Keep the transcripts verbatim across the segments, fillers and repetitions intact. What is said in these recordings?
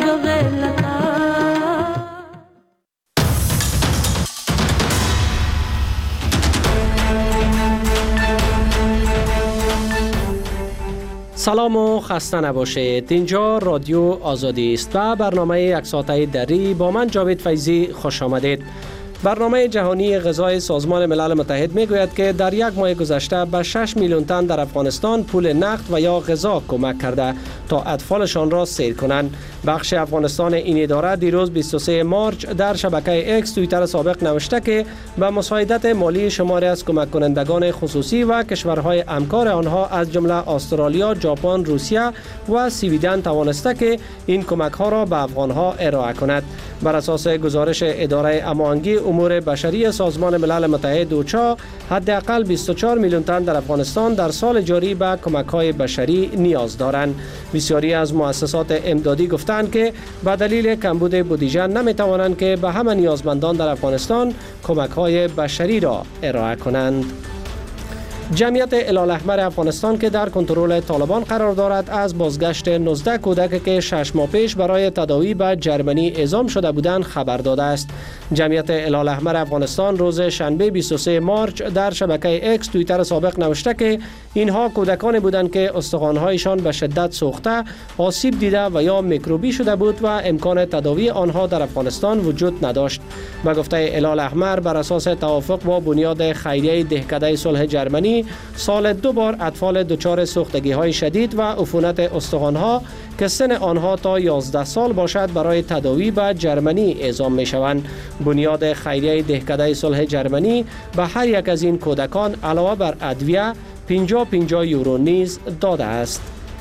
سلام و خسته نباشید. اینجا رادیو آزادی است و برنامه یک ساعته دری با من جاوید فیضی خوش آمدید. برنامه جهانی غذای سازمان ملل متحد میگوید که در یک ماه گذشته به شش میلیون تن در افغانستان پول نقد و یا غذا کمک کرده تا اطفالشان را سیر کنند. بخش افغانستان این اداره دیروز بیست و سوم مارچ در شبکه اکس توییتر سابق نوشته که به مساعدت مالی شماری از کمک کنندگان خصوصی و کشورهای همکار آنها از جمله استرالیا، ژاپن، روسیه و سویدن توانسته که این کمک ها را به افغانها ارائه کند. بر اساس گزارش اداره هماهنگی امور بشری سازمان ملل متحد اوچا، حداقل بیست و چهار میلیون تن در افغانستان در سال جاری به کمک‌های بشری نیاز دارند. بسیاری از مؤسسات امدادی گفتند که به دلیل کمبود بودجه نمی‌توانند که به همه نیازمندان در افغانستان کمک‌های بشری را ارائه کنند. جمعیت هلال‌احمر افغانستان که در کنترل طالبان قرار دارد از بازگشت نوزده کودک که شش ماه پیش برای تداوی به جرمنی اعزام شده بودند خبر داده است. جمعیت هلال‌احمر افغانستان روز شنبه بیست و سوم مارچ در شبکه اکس توییتر سابق نوشته که اینها کودکانی بودند که استخوان‌هایشان به شدت سوخته، آسیب دیده و یا میکروبی شده بود و امکان تداوی آنها در افغانستان وجود نداشت. به گفته هلال‌احمر بر اساس توافق با بنیاد خیریه دهکده صلح جرمنی، سال دو بار اطفال دچار سوختگی‌های شدید و عفونت استخوان‌ها که سن آنها تا یازده سال باشد برای تداوی به جرمنی اعزام می‌شوند. بنیاد خیریه دهکده صلح جرمنی به هر یک از این کودکان علاوه بر ادویه پنجاه پنجاه یورو نیز داده است.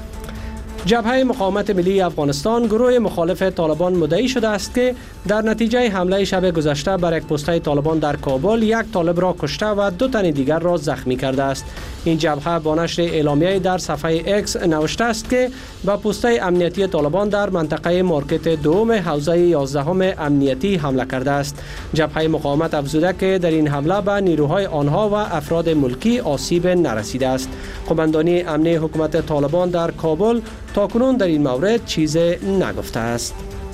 جبهه مقاومت ملی افغانستان گروه مخالف طالبان مدعی شده است که در نتیجه حمله شب گذشته بر یک پسته طالبان در کابل یک طالب را کشته و دو تن دیگر را زخمی کرده است. این جبهه با نشر اعلامیه در صفحه اکس نوشته است که به پسته امنیتی طالبان در منطقه مارکت دوم حوزه یازدهم امنیتی حمله کرده است. جبهه مقاومت افزوده که در این حمله به نیروهای آنها و افراد ملکی آسیب نرسیده است. قماندانی امنی حکومت طالبان در کابل تاکنون در این مورد چیزی نگفته است.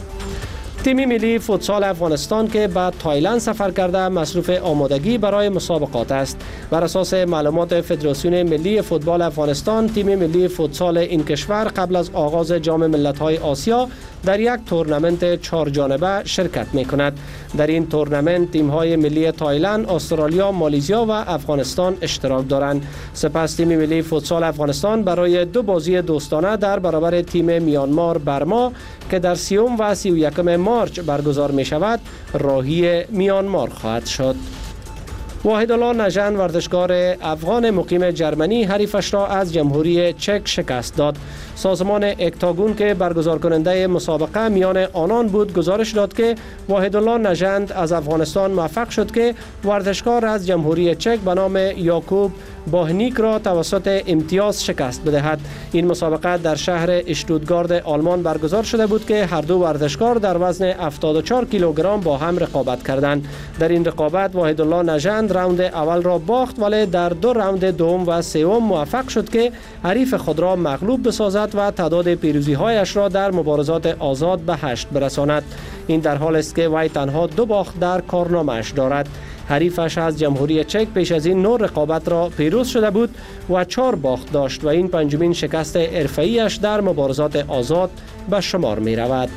تیم ملی فوتسال افغانستان که به تایلند سفر کرده مصروف آمادگی برای مسابقات است. بر اساس معلومات فدراسیون ملی فوتبال افغانستان، تیم ملی فوتسال این کشور قبل از آغاز جام ملت‌های آسیا در یک تورنمنت چهار جانبه شرکت می‌کند. در این تورنمنت تیم‌های ملی تایلند، استرالیا، مالزیا و افغانستان اشتراک دارند. سپس تیم ملی فوتسال افغانستان برای دو بازی دوستانه در برابر تیم میانمار برما که در سیوم و سی و یکم مارچ برگزار می شود راهی میانمار خواهد شد. واحدالله نژند ورزشکار افغان مقیم جرمنی حریفش را از جمهوری چک شکست داد. سازمان اکتاگون که برگزار کننده مسابقه میان آنان بود گزارش داد که واحدالله نژند از افغانستان موفق شد که ورزشکار از جمهوری چک به نام یاکوب باهنیک را توسط امتیاز شکست بدهد. این مسابقه در شهر اشتوتگارت آلمان برگزار شده بود که هر دو ورزشکار در وزن هفتاد و چهار کیلوگرم با هم رقابت کردند. در این رقابت واحدالله نژند راوند اول را باخت، ولی در دو راوند دوم و سوم موفق شد که حریف خود را مغلوب بسازد و تعداد پیروزی‌هایش را در مبارزات آزاد به هشت برساند. این در حال است که وی تنها دو باخت در کارنامه‌اش دارد. حریفش از جمهوری چک پیش از این نوع رقابت را پیروز شده بود و چهار باخت داشت و این پنجمین شکست حرفه‌ایش در مبارزات آزاد به شمار می رود.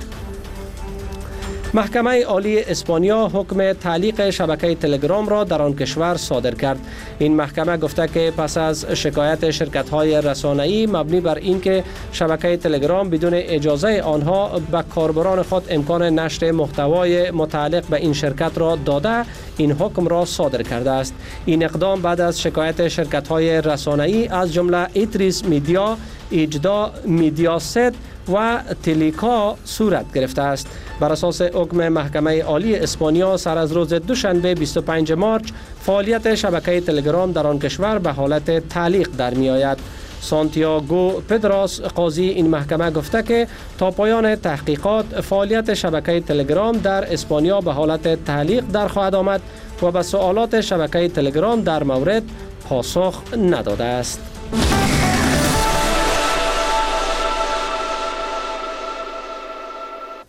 محکمه عالی اسپانیا حکم تعلیق شبکه تلگرام را در آن کشور صادر کرد. این محکمه گفته که پس از شکایت شرکت‌های رسانه‌ای مبنی بر اینکه شبکه تلگرام بدون اجازه آنها به کاربران خود امکان نشر محتوای متعلق به این شرکت را داده، این حکم را صادر کرده است. این اقدام بعد از شکایت شرکت‌های رسانه‌ای از جمله ایتریس میدیا، ایجدا میدیاست و تلیکا صورت گرفته است. بر اساس حکم محکمه عالی اسپانیا سر از روز دوشنبه بیست و پنجم مارچ فعالیت شبکه تلگرام در آن کشور به حالت تعلیق در می آید. سانتیاگو پدراس قاضی این محکمه گفته که تا پایان تحقیقات فعالیت شبکه تلگرام در اسپانیا به حالت تعلیق در خواهد آمد و به سوالات شبکه تلگرام در مورد پاسخ نداده است.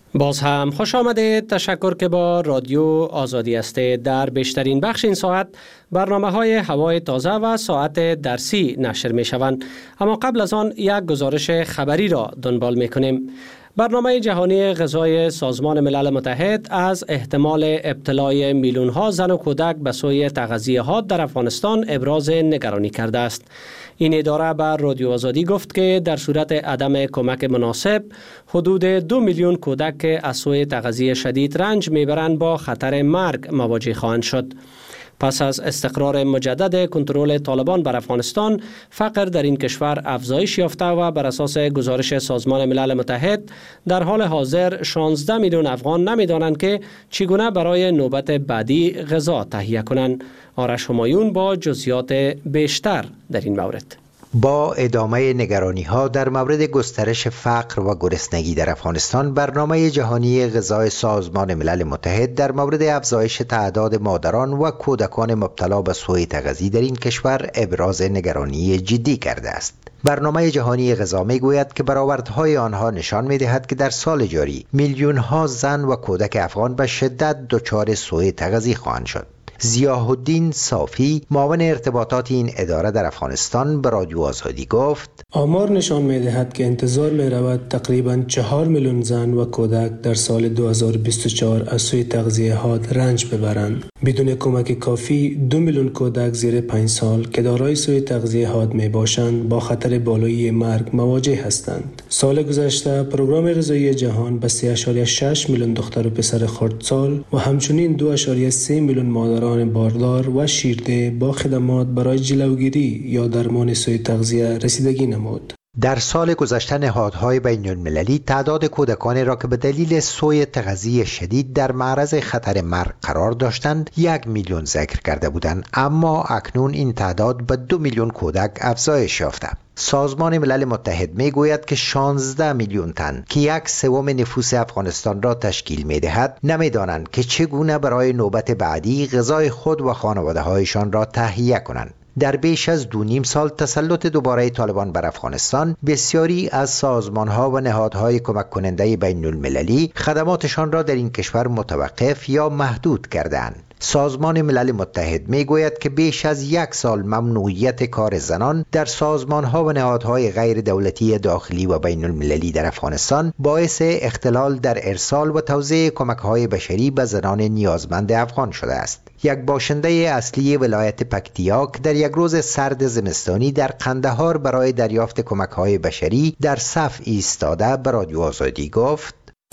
باز هم خوش آمدید. تشکر که با رادیو آزادی هستید. در بیشترین بخش این ساعت برنامه های هوای تازه و ساعت درسی نشر می شوند. اما قبل از آن یک گزارش خبری را دنبال می کنیم. برنامه جهانی غذای سازمان ملل متحد از احتمال ابتلای میلیون ها زن و کودک به سوی تغذیه حاد در افغانستان ابراز نگرانی کرده است. این اداره بر رادیو آزادی گفت که در صورت عدم کمک مناسب حدود دو میلیون کودک که از سوی تغذیه شدید رنج میبرند با خطر مرگ مواجه خواهند شد. پس از استقرار مجدد کنترل طالبان بر افغانستان، فقر در این کشور افزایش یافته و بر اساس گزارش سازمان ملل متحد در حال حاضر شانزده میلیون افغان نمی‌دانند که چگونه برای نوبت بعدی غذا تهیه کنند. آرش همایون با جزئیات بیشتر در این مورد. با ادامه نگرانی‌ها در مورد گسترش فقر و گرسنگی در افغانستان، برنامه جهانی غذای سازمان ملل متحد در مورد افزایش تعداد مادران و کودکان مبتلا به سوء تغذیه در این کشور ابراز نگرانی جدی کرده است. برنامه جهانی غذا میگوید که برآوردهای آنها نشان می‌دهد که در سال جاری میلیون‌ها زن و کودک افغان به شدت دچار سوء تغذیه خواهند شد. ضیاء الدین صافی، معاون ارتباطات این اداره در افغانستان، به رادیو آزادی گفت: آمار نشان می‌دهد که انتظار می‌رود تقریباً چهار میلیون زن و کودک در سال دو هزار و بیست و چهار از سوی تغذیه حاد رنج ببرند. بدون کمک کافی دو میلیون کودک زیر پنج سال که دارای سوی تغذیه حاد میباشند با خطر بالایی مرگ مواجه هستند. سال گذشته پروگرام غذایی جهان به سه اشاریه شش میلیون دختر و پسر خردسال و همچنین دو اشاریه سه میلیون مادران باردار و شیرده با خدمات برای جلوگیری یا درمان سوء تغذیه رسیدگی نمود. در سال گذشته نهادهای بین المللی تعداد کودکانی را که به دلیل سوء تغذیه شدید در معرض خطر مرگ قرار داشتند یک میلیون ذکر کرده بودند، اما اکنون این تعداد به دو میلیون کودک افزایش یافته. سازمان ملل متحد می گوید که شانزده میلیون تن که یک سوم نفوس افغانستان را تشکیل می دهد نمی دانند که چگونه برای نوبت بعدی غذای خود و خانواده هایشان را تهیه کنند. در بیش از دو نیم سال تسلط دوباره طالبان بر افغانستان، بسیاری از سازمان‌ها و نهادهای کمک کننده بین المللی خدماتشان را در این کشور متوقف یا محدود کردند. سازمان ملل متحد می گوید که بیش از یک سال ممنوعیت کار زنان در سازمان‌ها و نهادهای غیر دولتی داخلی و بین المللی در افغانستان باعث اختلال در ارسال و توزیع کمک‌های بشری به زنان نیازمند افغان شده است. یک باشنده اصلی ولایت پکتیاک در یک روز سرد زمستانی در قندهار برای دریافت کمک‌های بشری در صف ایستاده به رادیو آزادی گفت: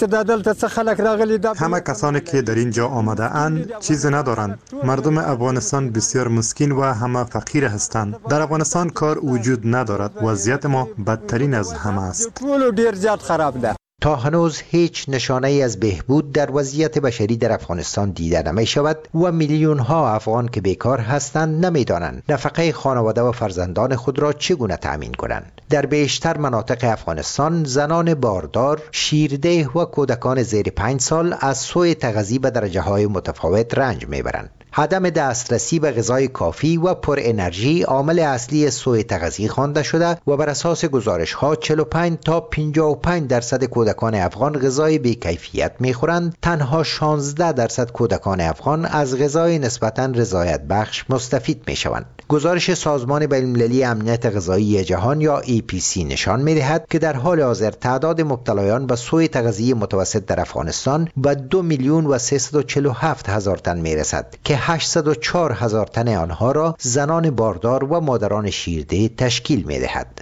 همه کسانی که در اینجا آمده اند چیزی ندارند. مردم افغانستان بسیار مسکین و همه فقیر هستند. در افغانستان کار وجود ندارد. وضعیت ما بدترین از همه است. تا هنوز هیچ نشانه ای از بهبود در وضعیت بشری در افغانستان دیده نمی شود و میلیون ها افغان که بیکار هستند نمی دانند نفقه خانواده و فرزندان خود را چگونه تأمین کنند. در بیشتر مناطق افغانستان زنان باردار، شیرده و کودکان زیر پنج سال از سوء تغذیه به درجه های متفاوت رنج می برند. عدم دسترسی به غذای کافی و پر انرژی عامل اصلی سوء تغذیه خوانده شده و بر اساس گزارش ها چهل و پنج تا پنجاه و پنج درصد کودکان افغان غذای بی‌کیفیت می‌خورند. تنها شانزده درصد کودکان افغان از غذای نسبتاً رضایت بخش مستفید می‌شوند. گزارش سازمان بین‌المللی امنیت غذایی جهان یا ای پی سی نشان می‌دهد که در حال حاضر تعداد مبتلایان به سوء تغذیه متوسط در افغانستان به دو میلیون و سیصد و چهل و هفت هزار تن می‌رسد که هشتصد و چهار هزار تن آنها را زنان باردار و مادران شیرده تشکیل می‌دهد.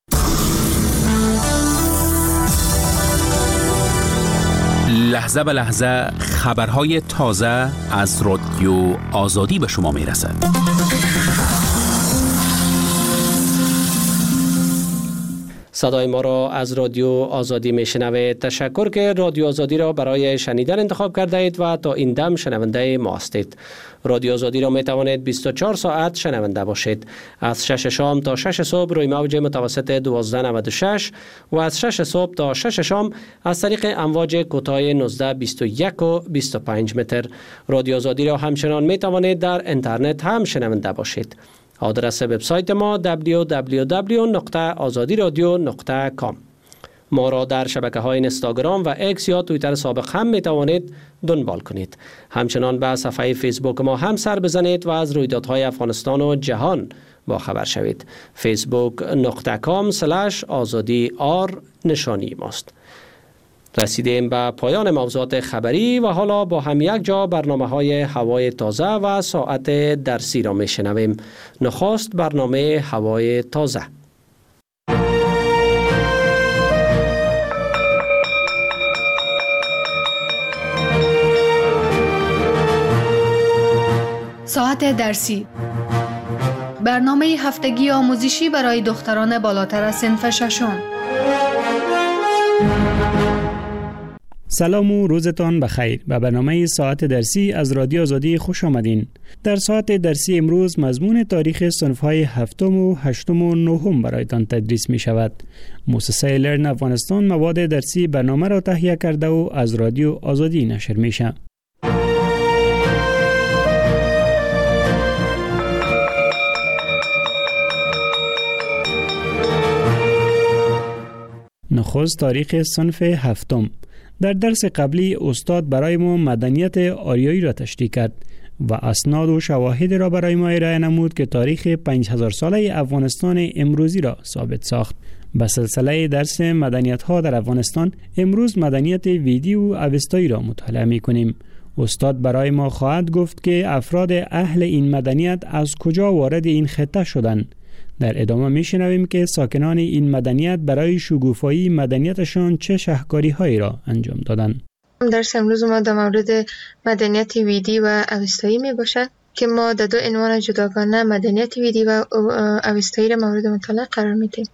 لحظه به لحظه خبرهای تازه از رادیو آزادی به شما میرسد. صدای ما را از رادیو آزادی میشنوید. تشکر که رادیو آزادی را برای شنیدن انتخاب کرده اید و تا این دم شنونده ما هستید. رادیو آزادی را می توانید بیست و چهار ساعت شنونده باشید. از شش شام تا شش صبح روی موج متوسط دوازده نود و شش و از شش صبح تا شش شام از طریق امواج کوتاه نوزده بیست و یک و بیست و پنج متر. رادیو آزادی را همچنان می توانید در اینترنت هم شنونده باشید. آدرس وبسایت ما دبلیو دبلیو دبلیو دات آزادی رادیو دات کام. ما را در شبکه های اینستاگرام و اکس یا توییتر سابق هم می توانید دنبال کنید. همچنان به صفحه فیسبوک ما هم سر بزنید و از رویدادهای افغانستان و جهان با خبر شوید. فیسبوک نقطه کام سلش آزادی آر نشانی ماست. رسیدیم به پایان موضوعات خبری و حالا با هم یک جا برنامه های هوای تازه و ساعت درسی را می شنویم. نخست برنامه هوای تازه. ساعت درسی، برنامه هفتگی آموزشی برای دختران بالاتر از صنف ششم. سلام و روزتان بخیر. به برنامه ساعت درسی از رادیو آزادی خوش آمدین. در ساعت درسی امروز مضمون تاریخ صنف‌های هفتم و هشتم و نهم برایتان تدریس می شود. مؤسسه لرن افغانستان مواد درسی برنامه را تهیه کرده و از رادیو آزادی نشر می شود. نخست تاریخ صنف هفتم. در درس قبلی استاد برای ما مدنیت آریایی را تشریح کرد و اسناد و شواهد را برای ما ارائه نمود که تاریخ پنج هزار ساله افغانستان امروزی را ثابت ساخت. به سلسله درس مدنیت ها در افغانستان امروز مدنیت ویدی و اوستایی را مطالعه می کنیم. استاد برای ما خواهد گفت که افراد اهل این مدنیت از کجا وارد این خطه شدند. در ادامه میشنویم که ساکنان این مدنیت برای شکوفایی مدنیتشان چه شهکاری هایی را انجام دادند. درس امروز ما در مورد مدنیت ویدی و اوستایی می باشد که ما در دو عنوان جداگانه مدنیت ویدی و اوستایی را مورد مطالعه قرار میدیم.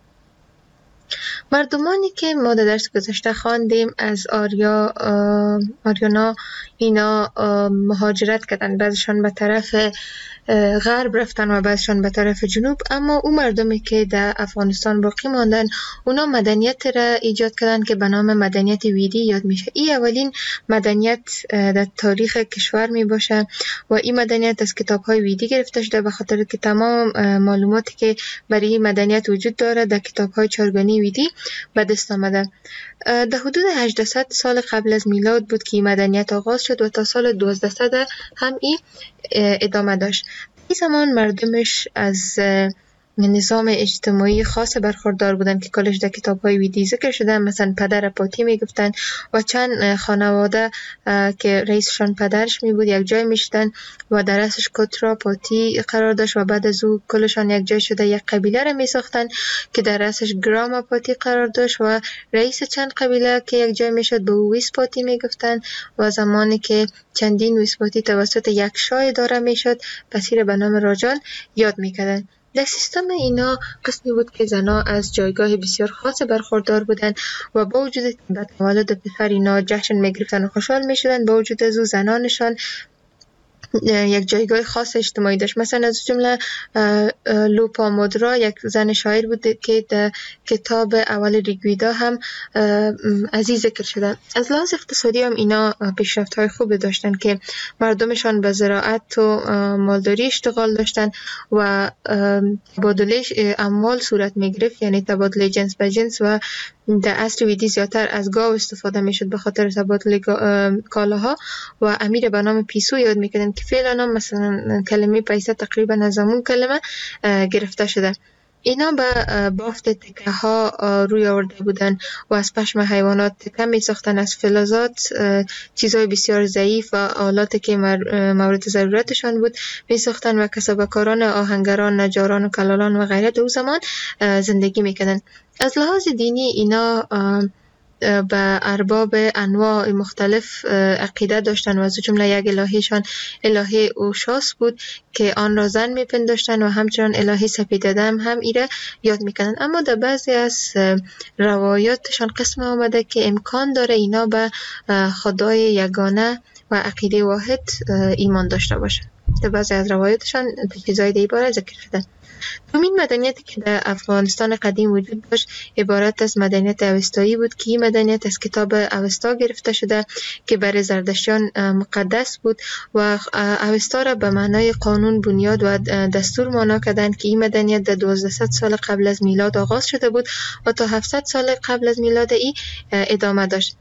مردمانی که ما در درس گذشته خواندیم از آریا آریانا اینا مهاجرت کردن، بعضشان به طرف غرب رفتن و بعضشان به طرف جنوب، اما اون مردمی که در افغانستان باقی ماندن اونا مدنیت را ایجاد کردن که به نام مدنیت ویدی یاد میشه. این اولین مدنیت در تاریخ کشور می باشه و این مدنیت از کتاب های ویدی گرفته شده، به خاطر که تمام معلوماتی که برای این مدنیت وجود داره در کتاب های چارگانی ویدی به دست آمده. در حدود هجده سال قبل از میلاد بود که این مدنیت آغاز شد و تا سال دوازده هم این ادامه داشت. این زمان مردمش از نظام اجتماعی خاص برخوردار بودن که کلش در کتاب‌های ویدی ذکر شده، مثلا پدر پاتی میگفتن و چند خانواده که رئیسشان پدرش می بود یک جای میشدن و در رأسش کترا پاتی قرار داشت و بعد از او کلشان یک جای شده یک قبیله را می ساختن که در رأسش گراما پاتی قرار داشت و رئیس چند قبیله که یک جای میشد به او ویس پاتی میگفتن و زمانی که چندین ویس پاتی توسط یک شاه اداره میشد پس را به نام راجال یاد میکردن. در سیستم اینا قسمی بود که زنها از جایگاه بسیار خاص برخوردار بودند و با وجود که تولد پسر اینا جشن میگرفتن و خوشحال میشدن، با وجود از او زنانشان یک جایگاه خاص اجتماعی داشت. مثلا از جمله لوپامودرا یک زن شاعر بود که در کتاب اول ریگویدا هم از این ذکر شده. از لحاظ اقتصادی هم اینا پیشرفت های خوب داشتن که مردمشان به زراعت و مالداری اشتغال داشتن و تبادله اموال صورت می گرفت، یعنی تبادله جنس به جنس، و در عصر ویدی زیادتر از گاو استفاده می شد به خاطر تبادل کالاها و امیر به نام پیسو یاد می کردن که فعلا هم مثلا کلمه پیسه تقریبا از همون کلمه گرفته شده. اینا به بافت تکه ها روی آورده بودن و از پشم حیوانات تکه می ساختن، از فلزات چیزهای بسیار ضعیف و آلاتی که مورد ضرورتشان بود می ساختن و کسبکاران آهنگران، نجاران و کلالان و غیره در زمان زندگی می کردن. از لحاظ دینی اینا به ارباب انواع مختلف عقیده داشتن و از جمله یک الهیشان الهه اوشاس بود که آن را زن میپنداشتن و همچنان الهه سپیددم هم ایره یاد میکنن. اما در بعضی از روایاتشان قسم آمده که امکان داره اینا به خدای یگانه و عقیده واحد ایمان داشته باشه. در بعضی از روایاتشان چیزای دیگه باره ذکر شده. دومین مدنیتی که در افغانستان قدیم وجود داشت عبارت از مدنیت اوستایی بود که این مدنیت از کتاب اوستا گرفته شده که برای زردشتیان مقدس بود و اوستا را به معنای قانون، بنیاد و دستور معنا کردند که این مدنیت در دوازده سال قبل از میلاد آغاز شده بود و تا هفتصد سال قبل از میلاد ای ادامه داشت.